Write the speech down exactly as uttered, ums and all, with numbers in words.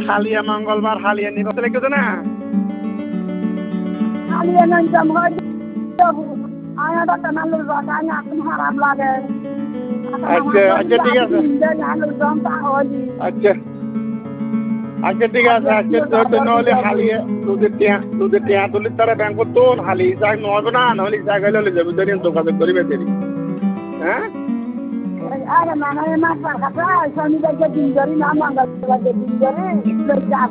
হালিয়া মঙ্গলবার হালিয়া নিব লিখেছে না হালিয়া নাম জম হয় আয়াটা টানালো জায়গা এখন হারাম লাগে আচ্ছা আচ্ছা ঠিক আছে আচ্ছা আচ্ছা ঠিক আছে আজকে তো নহলে হালিয়া দুধের টিয়া দুধের টিয়া তুলি তারা ব্যাংক তো হালি যাক নহবে না নহলে জায়গায় ললে যাবে ধরে যোগাযোগ করিবে দেরি হ্যাঁ আরে মানে মাছ কাটা শনিবারকে দিন ধরি না মঙ্গলবারকে দিন ধরে